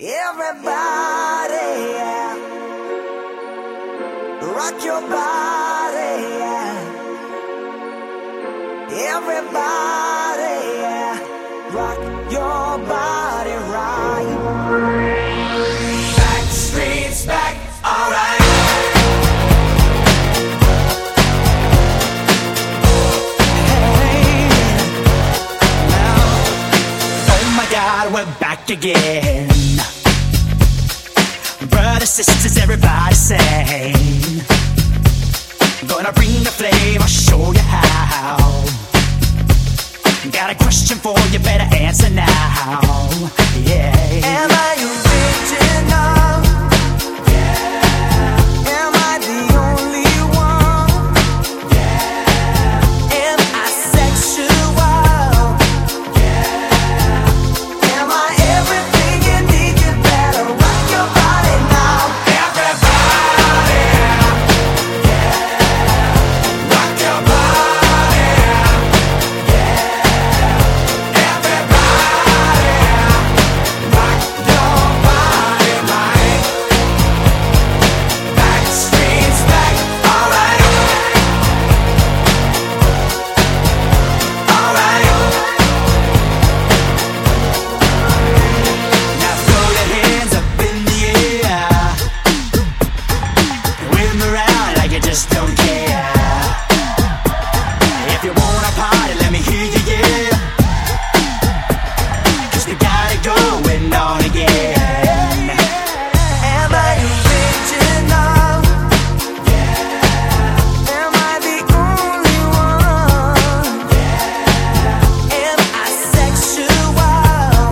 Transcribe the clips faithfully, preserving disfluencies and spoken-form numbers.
Everybody, yeah. Rock your body, yeah. Everybody, yeah. Rock your body right. Back streets back, alright. Hey, now, oh my God, we're back again. Brothers, sisters, everybody sing. Gonna bring the flame, I'll show you how. Got a question for you, better answer now. Yeah. Am I original? Yeah. Am I the only one? Yeah. Am I sexual? Yeah. Am I everything you need? You better rock your body now. Everybody, yeah. Rock your body, yeah. Everybody, rock your body right. Back streets back, alright. Alright. Now throw your hands up in the air. Wave 'em around like you just don't care. If you wanna party, let me hear you, yeah. 'Cause we got it going on again. Am I original? Yeah. Am I the only one? Yeah. Am I sexual?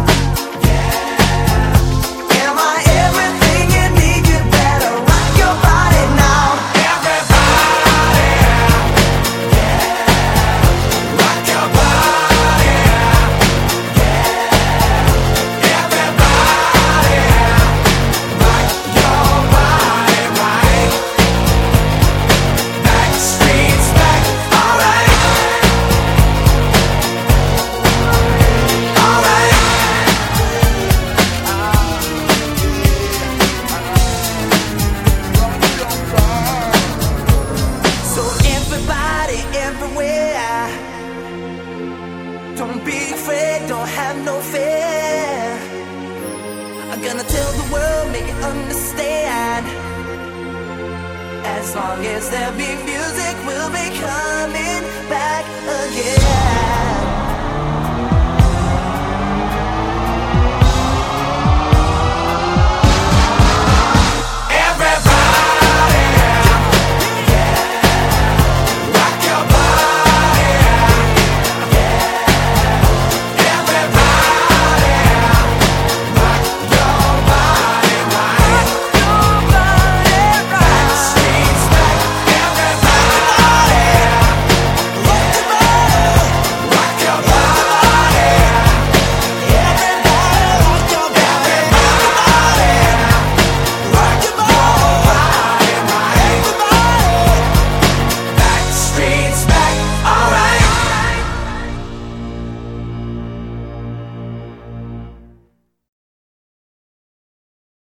Yeah. Am I everything you need? You better rock your body now. Everybody, yeah. Rock your body, yeah. Everybody, rock your body right. Back streets back, alright. Alright. So everybody, everywhere, don't be afraid, don't have no fear. I'm gonna tell the world, make it understand. As long as there be music, we'll be coming back again.